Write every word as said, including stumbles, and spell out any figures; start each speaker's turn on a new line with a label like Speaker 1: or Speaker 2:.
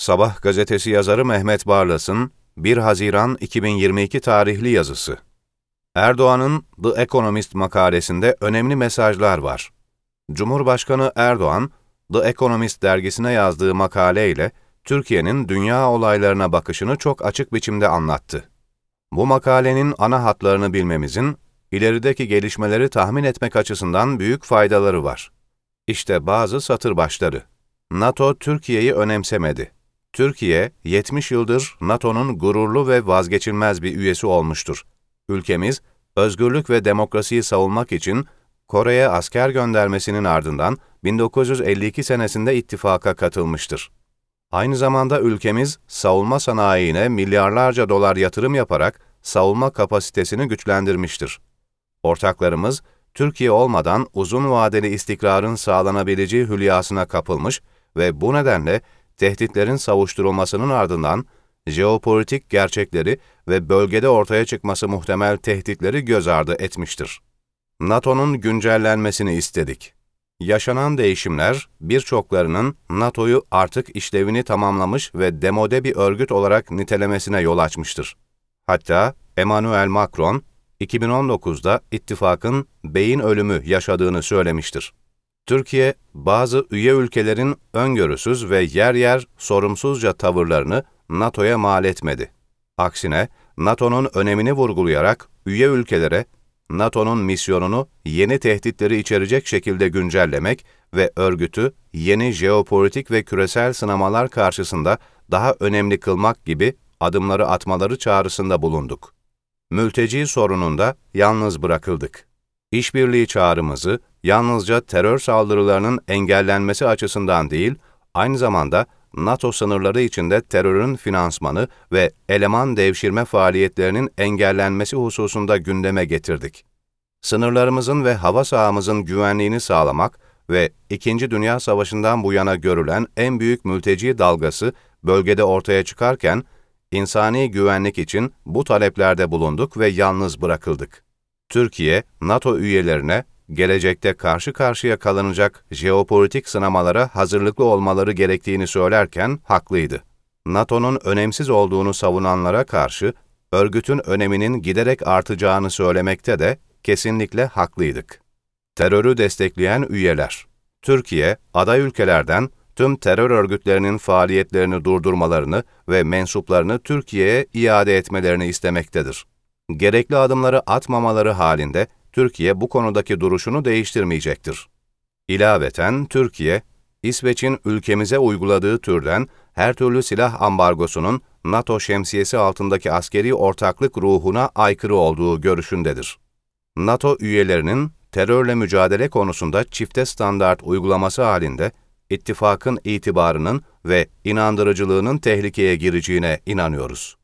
Speaker 1: Sabah gazetesi yazarı Mehmet Barlas'ın bir Haziran iki bin yirmi iki tarihli yazısı. Erdoğan'ın The Economist makalesinde önemli mesajlar var. Cumhurbaşkanı Erdoğan, The Economist dergisine yazdığı makaleyle Türkiye'nin dünya olaylarına bakışını çok açık biçimde anlattı. Bu makalenin ana hatlarını bilmemizin, ilerideki gelişmeleri tahmin etmek açısından büyük faydaları var. İşte bazı satır başları. NATO, Türkiye'yi önemsemedi. Türkiye, yetmiş yıldır NATO'nun gururlu ve vazgeçilmez bir üyesi olmuştur. Ülkemiz, özgürlük ve demokrasiyi savunmak için Kore'ye asker göndermesinin ardından bin dokuz yüz elli iki senesinde ittifaka katılmıştır. Aynı zamanda ülkemiz, savunma sanayine milyarlarca dolar yatırım yaparak savunma kapasitesini güçlendirmiştir. Ortaklarımız, Türkiye olmadan uzun vadeli istikrarın sağlanabileceği hülyasına kapılmış ve bu nedenle tehditlerin savuşturulmasının ardından jeopolitik gerçekleri ve bölgede ortaya çıkması muhtemel tehditleri göz ardı etmiştir. NATO'nun güncellenmesini istedik. Yaşanan değişimler, birçoklarının NATO'yu artık işlevini tamamlamış ve demode bir örgüt olarak nitelemesine yol açmıştır. Hatta Emmanuel Macron, iki bin on dokuzda ittifakın beyin ölümü yaşadığını söylemiştir. Türkiye, bazı üye ülkelerin öngörüsüz ve yer yer sorumsuzca tavırlarını NATO'ya mal etmedi. Aksine, NATO'nun önemini vurgulayarak üye ülkelere NATO'nun misyonunu yeni tehditleri içerecek şekilde güncellemek ve örgütü yeni jeopolitik ve küresel sınamalar karşısında daha önemli kılmak gibi adımları atmaları çağrısında bulunduk. Mülteci sorununda yalnız bırakıldık. İşbirliği çağrımızı yalnızca terör saldırılarının engellenmesi açısından değil, aynı zamanda NATO sınırları içinde terörün finansmanı ve eleman devşirme faaliyetlerinin engellenmesi hususunda gündeme getirdik. Sınırlarımızın ve hava sahamızın güvenliğini sağlamak ve İkinci Dünya Savaşı'ndan bu yana görülen en büyük mülteci dalgası bölgede ortaya çıkarken, insani güvenlik için bu taleplerde bulunduk ve yalnız bırakıldık. Türkiye, NATO üyelerine gelecekte karşı karşıya kalınacak jeopolitik sınamalara hazırlıklı olmaları gerektiğini söylerken haklıydı. NATO'nun önemsiz olduğunu savunanlara karşı örgütün öneminin giderek artacağını söylemekte de kesinlikle haklıydık. Terörü destekleyen üyeler. Türkiye, aday ülkelerden tüm terör örgütlerinin faaliyetlerini durdurmalarını ve mensuplarını Türkiye'ye iade etmelerini istemektedir. Gerekli adımları atmamaları halinde Türkiye bu konudaki duruşunu değiştirmeyecektir. İlaveten Türkiye, İsveç'in ülkemize uyguladığı türden her türlü silah ambargosunun NATO şemsiyesi altındaki askeri ortaklık ruhuna aykırı olduğu görüşündedir. NATO üyelerinin terörle mücadele konusunda çifte standart uygulaması halinde ittifakın itibarının ve inandırıcılığının tehlikeye gireceğine inanıyoruz.